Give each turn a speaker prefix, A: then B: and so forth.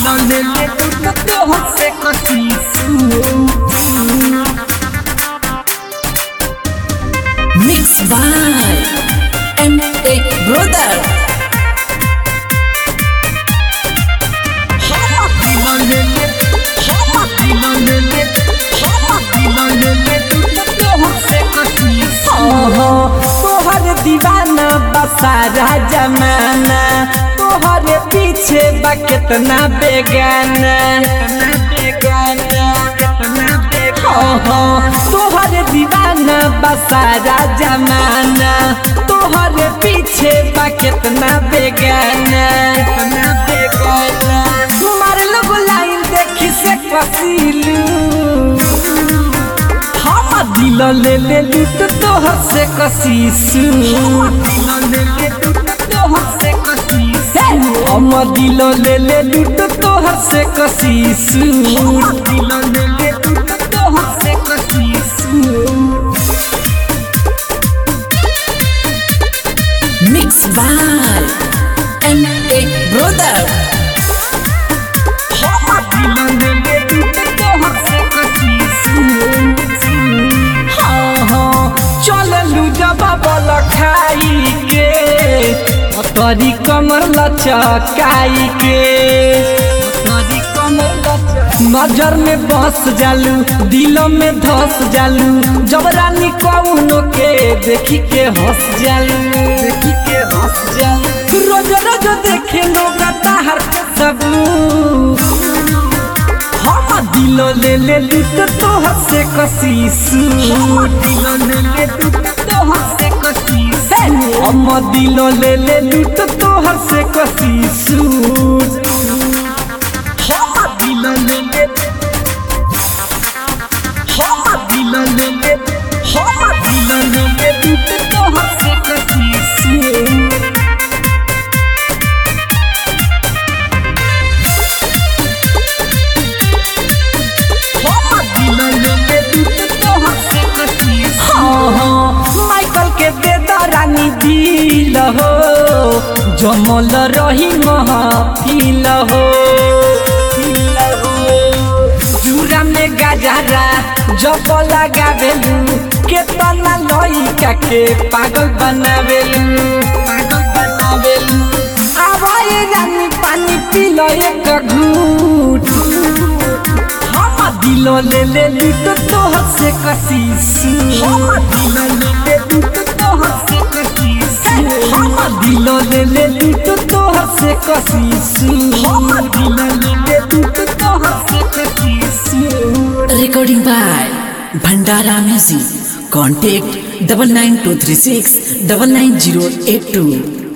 A: ले ले तो हमसे कसी
B: Mixed by M.A. Brother.
A: तोहर दीवाना बसारा जमाना तोहर पीछे बा कितना बेगाना तोहर दीवाना बसारा जमाना तोहर पीछे बा कितना बेगाना तुम्हारे लोग लाइन देखी से कसीलू दिल ले ले लूट तोहर से कसीसू हम दिल ले ले लूट तोहर से कसीसू
B: Mixed by M.A. Brother.
A: चललू जब बल खाई के तोरी कमर लचकाई के नजर में बस जालू दिल में धस जालू जब रानी कौनो के देखी के हंस जालू रोज रोज देखे लोग ताहर के सबू हम दिल ले ले लूट तोहर से कसीसू हम दिल ले ले लूट तोहर से कसीसू माइकल के दे रानी दिल हो जमल रही महफिल हो जूरा में गजरा जब लगावेलू केतना लइका के पागल बनावेलू आवाए रानी पानी पी लो एक घूट हम दिल ले ले लूट तोहर से कसीसू हम दिल ले ले लूट तोहर से कसीसू
B: Recording by Bhandara Music. Contact 9923699082.